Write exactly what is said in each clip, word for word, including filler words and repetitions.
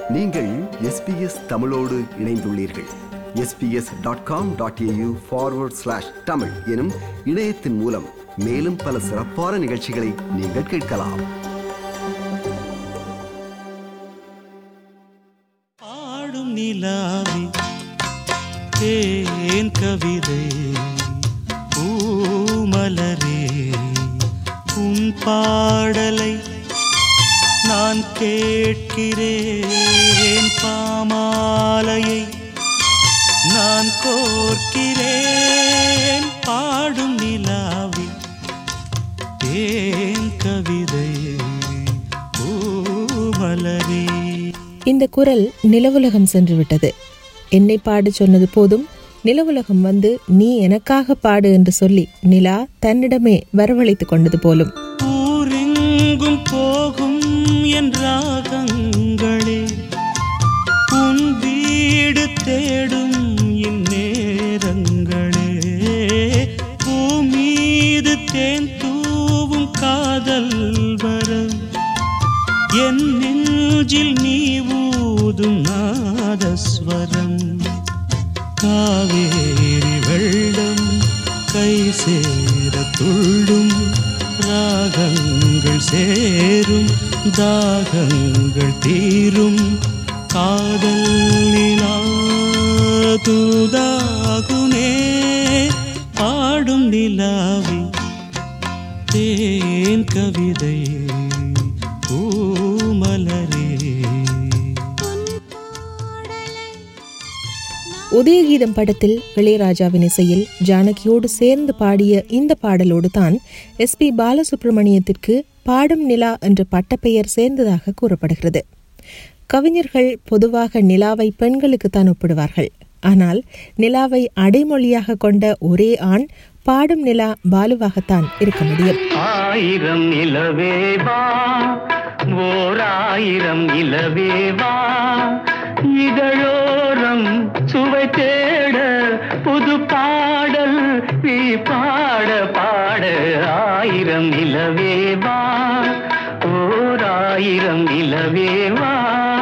நீங்கள் எஸ்பிஎஸ் தமிழோடு இணைந்துள்ளீர்கள். S B S dot com dot A U forward slash Tamil எனும் இணையத்தின் மூலம் மேலும் பல சிறப்பான நிகழ்ச்சிகளை நீங்கள் கேட்கலாம். பாடும் நிலாவே தேன் கவிதை பூமலரே உன் பாடலை நான் கேட்கிறேன், பாமாலையை நான் கோர்க்கிறேன். பாடும் நிலாவே தேன் கவிதை பூமலரே. இந்த குரல் நிலவுலகம் சென்று விட்டது. என்னை பாடு சொன்னது போதும், நிலவுலகம் வந்து நீ எனக்காக பாடு என்று சொல்லி நிலா தன்னிடமே வரவழைத்துக் கொண்டது போலும். ஊரெங்கும் போகும் என் ராகங்களே, உன் வீடு தேடும் இந்நேரங்களே, பூமீது தேன் தூவும் காதல் வரம், என் நெஞ்சில் நீ ஊதும் நாதஸ்வரம். காவேரி வெள்ளம் கை சேர துள்ளும், ராகங்கள் சேரும் தாகங்கள் தீரும், காதல் நிலா தூதாகுமே. பாடும் நிலாவே தேன் கவிதை பூமலரே. உதயகீதம் படத்தில் இளையராஜாவின் இசையில் ஜானகியோடு சேர்ந்து பாடிய இந்த பாடலோடு தான் எஸ் பி பாலசுப்ரமணியத்திற்கு பாடும் நிலா என்ற பட்டப்பெயர் சேர்ந்ததாக கூறப்படுகிறது. கவிஞர்கள் பொதுவாக நிலாவை பெண்களுக்குத்தான் ஒப்பிடுவார்கள். ஆனால் நிலாவை அடைமொழியாக கொண்ட ஒரே ஆண் பாடும் நிலா பாலுவாகத்தான் இருக்க முடியும். ஆயிரம் நிலவேவா, ஓர் ஆயிரம் நிலவேவா, இதழோரம் சுவை தேட புது பாடல் நீ பாட பாட. ஆயிரம் நிலவேவா, ஓர் ஆயிரம் நிலவேவா,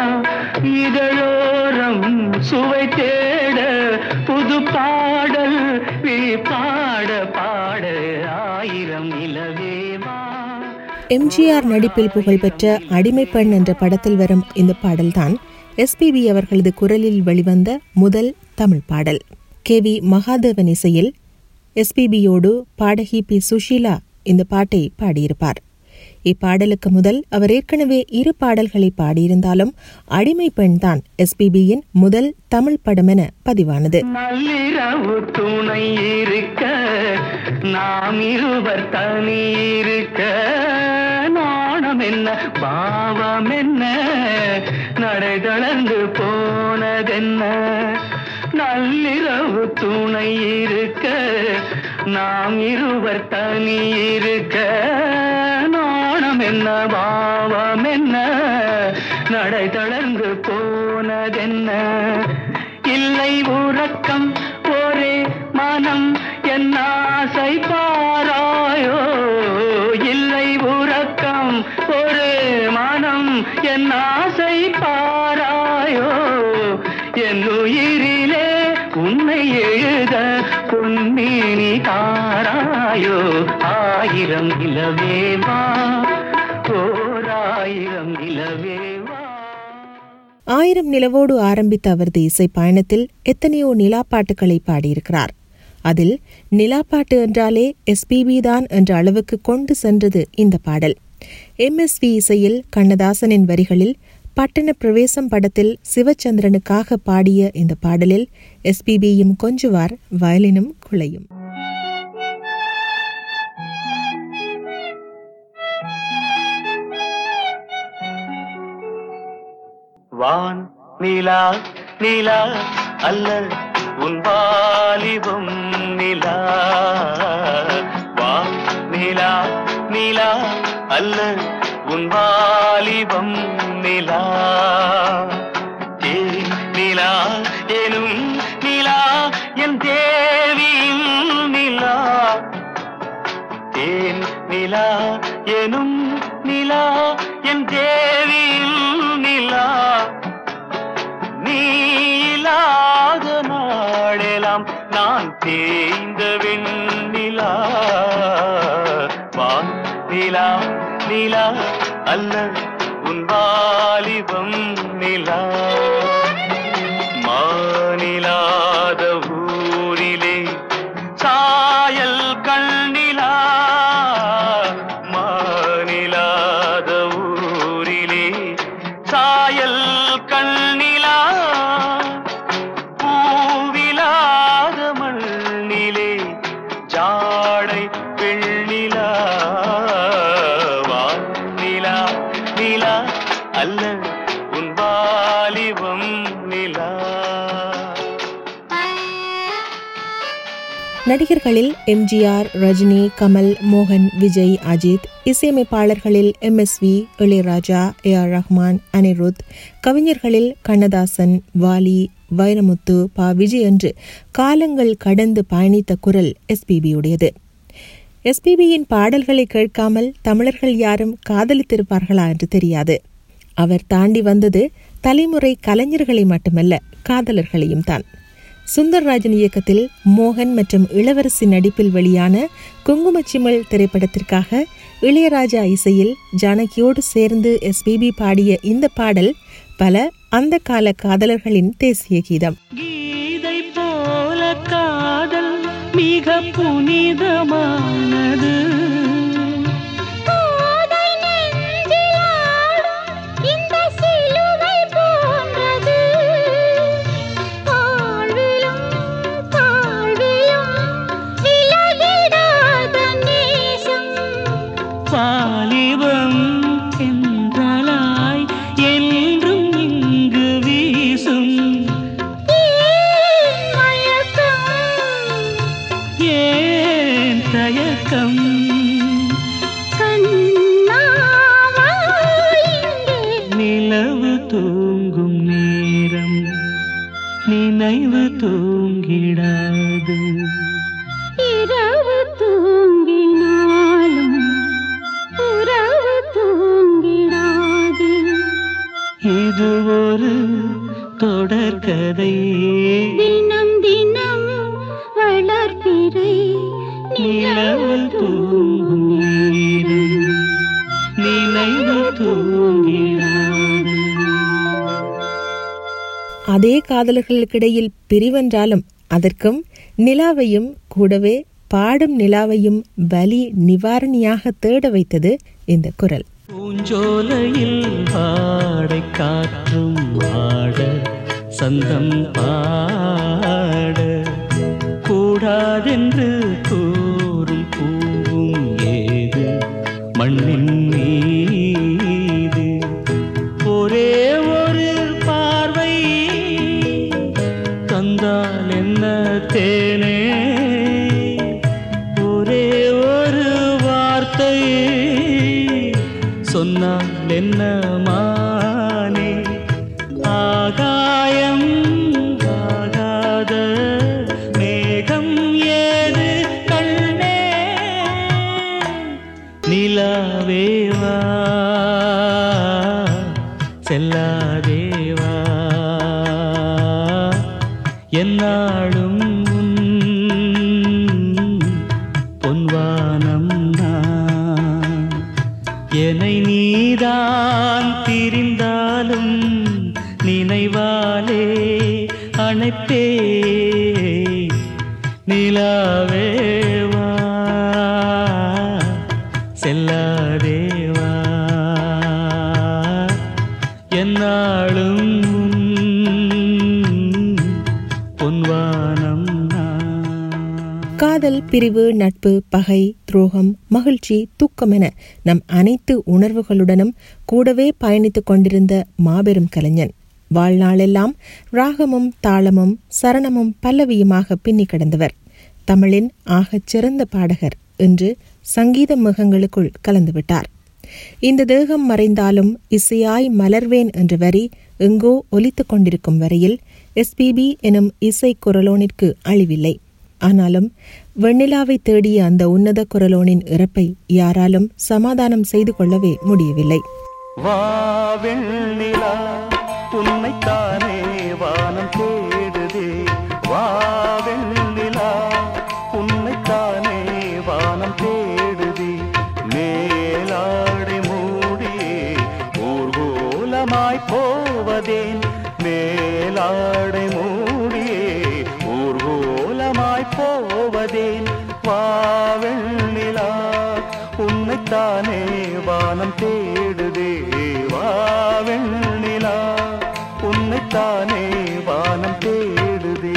இதழோரம் சுவை தேட புது பாடல் நீ பாட பாட. ஆயிரம் நிலவேவா. எம்ஜிஆர் நடிப்பில் புகழ்பெற்ற அடிமை பெண் என்ற படத்தில் வரும் இந்த பாடல்தான் எஸ்பிபி அவர்களது குரலில் வெளிவந்த முதல் தமிழ் பாடல். கே வி மகாதேவன் இசையில் எஸ்பிபியோடு பாடகி பி சுஷீலா இந்த பாட்டை பாடியிருப்பார். இப்பாடலுக்கு முதல் அவர் ஏற்கனவே இரு பாடல்களை பாடியிருந்தாலும் அடிமை பெண் தான் எஸ்பிபியின் முதல் தமிழ் படம் என பதிவானது. நள்ளிரவு துணை இருக்க, நாம் இருவர் தனி இருக்க, நாணம் என்ன பாவம் என்ன, நடை தளர்ந்து போனதென்ன. நள்ளிரவு துணை இருக்க, நாம் இருவர் தனி இருக்க, நாணம் என்ன பாவம் என்ன, நடை தளர்ந்து போனதென்ன. இல்லை உறக்கம் ஒரே மனம் என் ஆசை பாராயோ, இல்லை உறக்கம் ஒரே மனம் என் ஆசை பாராயோ, என் உயிரிலே உன்னை எழுத பொன்மேனி தாராயோ. ஆயிரம் நிலவேவா, ஓர் ஆயிரம் நிலவேவா. ஆயிரம் நிலவோடு ஆரம்பித்த அவரது இசை பயணத்தில் எத்தனையோ நிலாப்பாட்டுகளை பாடியிருக்கிறார். அதில் நிலாப்பாட்டு என்றாலே எஸ்பிபி தான் என்ற அளவுக்கு கொண்டு சென்றது இந்த பாடல். எம் எஸ் வி இசையில் கண்ணதாசனின் வரிகளில் பட்டண பிரவேசம் படத்தில் சிவச்சந்திரனுக்காக பாடிய இந்த பாடலில் எஸ்பிபியும் கொஞ்சுவார், வயலினும் குழையும். வான் நிலா நிலா அல்ல உன் வாலிபம் நிலா, வான் நிலா நிலா அல்ல உன் வாலிபம் நிலா. ஏ நிலா எனும் நிலா என் தேவியின் நிலா, தேன் நிலா எனும் நிலா என் தேவியின் நிலா, நான் தேய்ந்த வெண்ணிலா வான் நிலா நிலா அல்ல உன் வாலிபம் நிலா மாநிலாத ஊரிலே சாயல் கண்ணிலா மாநிலாத ஊரிலே சாயல் கண்ணிலா பூவிலாத மண்ணிலே ஜாடை பெண்ணிலா வானிலா நிலா அல்ல உன் வாலிபம் நிலா. நடிகர்களில் எம்ஜிஆர், ரஜினி, கமல், மோகன், விஜய், அஜித். இசையமைப்பாளர்களில் M S V, Ilaiyaraaja, A R Rahman, Anirudh. கவிஞர்களில் கண்ணதாசன், வாலி, வைரமுத்து, பா விஜய் என்று காலங்கள் கடந்து பயணித்த குரல் எஸ்பிபியுடையது. எஸ்பிபியின் பாடல்களை கேட்காமல் தமிழர்கள் யாரும் காதலித்திருப்பார்களா என்று தெரியாது. அவர் தாண்டி வந்தது தலைமுறை கலைஞர்களை மட்டுமல்ல, காதலர்களையும் தான். சுந்தர்ராஜன் இயக்கத்தில் மோகன் மற்றும் இளவரசி நடிப்பில் வெளியான குங்குமச்சிமிழ் திரைப்படத்திற்காக இளையராஜா இசையில் ஜானகியோடு சேர்ந்து எஸ்பிபி பாடிய இந்த பாடல் பல அந்த கால காதலர்களின் தேசிய கீதம். கீதை போல காதல் மிக புனிதமானது. வாலிபம் என்றலாய் என்றும் இங்கு வீசும் ஏன் தயக்கம் நிலவு தூங்கும் நேரம் நினைவு தூங்கிடாது. இரவு தூங்கினாலும் உறவு தூங்கிடாது. இது ஒரு தொடர்கதை, தினம் தினம் வளர்பிறை நிலவு தூங்கும் நேரம் நினைவு தூங்கிடாது. அதே காதலர்களுக்கிடையில் பிரிவென்றாலும் அதற்கும் நிலாவையும் கூடவே பாடும் நிலாவையும் வலி நிவாரணியாக தேட வைத்தது இந்த குரல். பூஞ்சோலையில் பாடை காற்றும் ஆட சந்தம் பாட கூடாதென்று கூறும் பூவும் ஏது மண்ணின் மீது ஒரே ஒரு பார்வை தந்தால் என்ன தேனே ஒரே ஒரு வார்த்தை சொன்னால் என்ன மானே ஆகாயம் ஆகாத மேகம் ஏது கண்ணே நிலாவேவா செல்லாதேவா என்னாலும் பொன்வானம் நான் என்னை நீதான் திரிந்தாலும் நினைவாலே அணைப்பே நிலாவேவா செல்லாதேவா என்னாலும் பொன்வானம் காதல், பிரிவு, நட்பு, பகை, துரோகம், மகிழ்ச்சி, துக்கம் என நம் அனைத்து உணர்வுகளுடனும் கூடவே பயணித்துக் கொண்டிருந்த மாபெரும் கலைஞன். வாழ்நாளெல்லாம் ராகமும் தாளமும் சரணமும் பல்லவியுமாக பின்னி கிடந்தவர். தமிழின் ஆகச் சிறந்த பாடகர் என்று சங்கீத முகங்களுக்குள் கலந்துவிட்டார். இந்த தேகம் மறைந்தாலும் இசையாய் மலர்வேன் என்ற வரி எங்கோ ஒலித்துக் கொண்டிருக்கும் வரையில் எஸ்பிபி எனும் இசை குரலோனிற்கு அழிவில்லை. ஆனாலும் வெண்ணிலாவை தேடிய அந்த உன்னத குரலோனின் இறப்பை யாராலும் சமாதானம் செய்து கொள்ளவே முடியவில்லை. வா வெண்ணிலா உன்னைத்தானே வானம் தேடுதே, வா வெண்ணிலா ஊர்வலமாய் போவதேன் மேலாடை மூடியே ஊர்வலமாய் போவதேன் வாவெண்ணிலா உன்னைத்தானே வானம் தேடுதே வாவெண்ணிலா உன்னைத்தானே வானம் தேடுதே.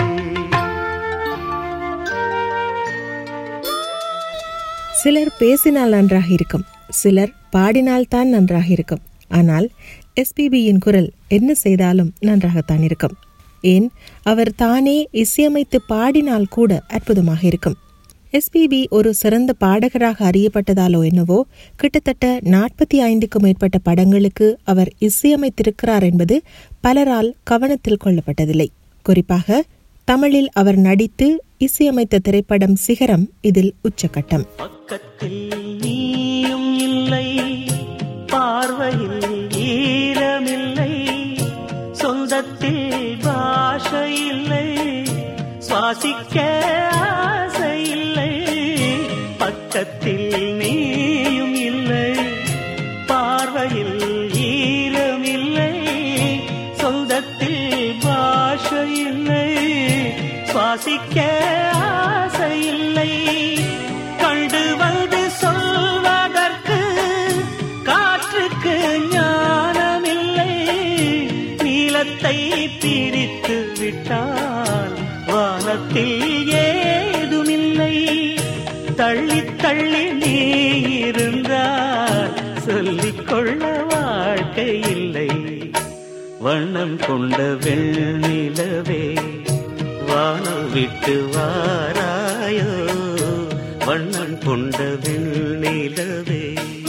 சிலர் பேசினால் நன்றாக இருக்கும், சிலர் பாடினால்தான் நன்றாக இருக்கும். ஆனால் எஸ்பிபியின் குரல் என்ன செய்தாலும் நன்றாகத்தான் இருக்கும். ஏன், அவர் தானே இசையமைத்து பாடினால் கூட அற்புதமாக இருக்கும். எஸ்பிபி ஒரு சிறந்த பாடகராக அறியப்பட்டதாலோ என்னவோ கிட்டத்தட்ட நாற்பத்தி ஐந்துக்கும் மேற்பட்ட படங்களுக்கு அவர் இசையமைத்திருக்கிறார் என்பது பலரால் கவனத்தில் கொள்ளப்பட்டதில்லை. குறிப்பாக தமிழில் அவர் நடித்து இசையமைத்த திரைப்படம் சிகரம் இதில் உச்சகட்டம். பக்கத்தில் நீயும் இல்லை, பார்வையில் ஈரமில்லை, சொந்தத்தில் பாஷை இல்லை, சுவாசிக்க ஆசை இல்லை. பக்கத்தில் நீயும் இல்லை, பார்வையில் ஈரமில்லை, சொந்தத்தில் பாஷை இல்லை, சுவாசிக்க ஆசை இல்லை. கண்டு வந்து சொல்வதற்கு காற்றுக்கு ஞானமில்லை, நீலத்தை பிரித்து விட்டால் வானத்தில் ஏதுமில்லை. தள்ளி தள்ளி நீ இருந்தால் சொல்லிக்கொள்ள வாழ்க்கை இல்லை. வண்ணம் கொண்ட வெண்ணிலவே வானம் விட்டு வாராயோ, வண்ணம் கொண்ட வெண்ணிலவே.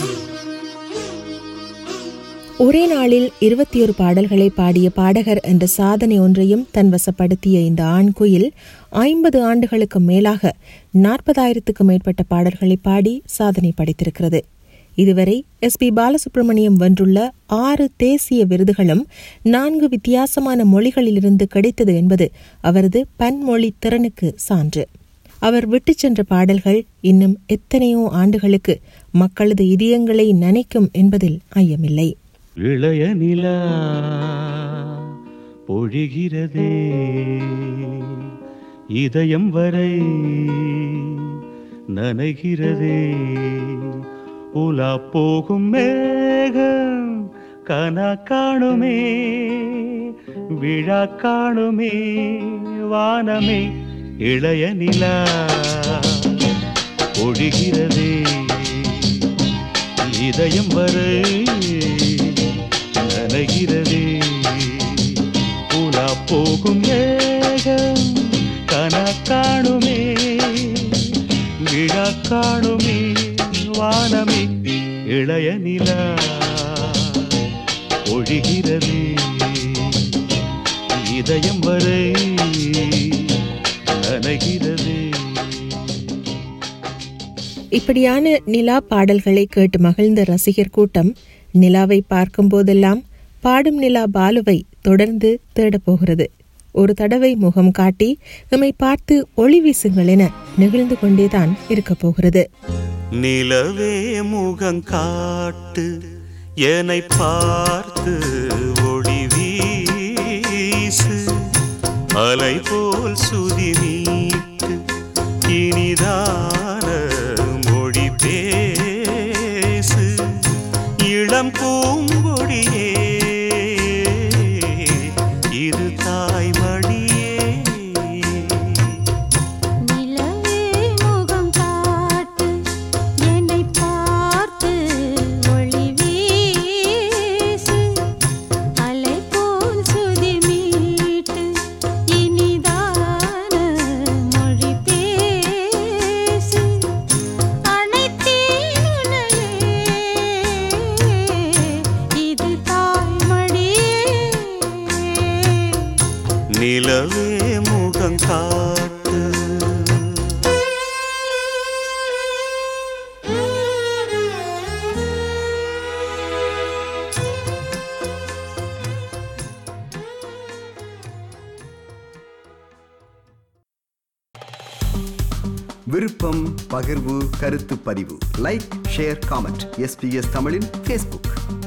ஒரே நாளில் இருபத்தி ஒரு பாடல்களை பாடிய பாடகர் என்ற சாதனை ஒன்றையும் தன் வசப்படுத்திய இந்த ஆண் குயில் ஐம்பது ஆண்டுகளுக்கு மேலாக நாற்பதாயிரத்துக்கும் மேற்பட்ட பாடல்களை பாடி சாதனை படைத்திருக்கிறது. இதுவரை எஸ் பி பாலசுப்ரமணியம் வென்றுள்ள ஆறு தேசிய விருதுகளும் நான்கு வித்தியாசமான மொழிகளிலிருந்து கிடைத்தது என்பது அவரது பன்மொழி திறனுக்கு சான்று. அவர் விட்டு சென்ற பாடல்கள் இன்னும் எத்தனையோ ஆண்டுகளுக்கு மக்களது இதயங்களை நனைக்கும் என்பதில் ஐயமில்லை. இளைய நிலா பொழிகிறதே, இதயம் வரை நனைகிறதே, உலா போகும் மேகம் கனா காணுமே, விழா காணுமே வானமே. இளைய நிலா பொழிகிறதே, இதயம் வரை நனைகிறதே, உலா போகும் மேகம் கனா காணுமே, விழா காணுமே வானமே. இளைய நிலா ஒழிகிறதே, இதயம் வரை நனைகிறதே. இப்படியான நிலா பாடல்களை கேட்டு மகிழ்ந்த ரசிகர் கூட்டம் நிலாவை பார்க்கும் போதெல்லாம் பாடும் நிலா பாலுவை தொடர்ந்து தேடப் போகிறது. ஒரு தடவை முகம் காட்டி நம்மை பார்த்து ஒளி வீசுங்கள் என நிகழ்ந்து கொண்டேதான் இருக்க போகிறது. நிலவே முகம் காட்டு, என்னை பார்த்து ஒளி வீசு, அலை போல் சுதி மீட்டு இனிதான மொழி பேசு. இளம் பூங்கொடியே இது தாய்மடியே. நிலவே முகம் காட்டு, என்னை பார்த்து ஒளி வீசு, அலை போல் சுதி மீட்டு இனிதான மொழி பேசு. அனைத்தேன் உன்னையே, இது தாய்மடியே. நிலவே முகம் காட்டு. விருப்பம், பகிர்வு, கருத்து பதிவு, லைக், ஷேர், காமெண்ட். எஸ்பிஎஸ் தமிழின் ஃபேஸ்புக்.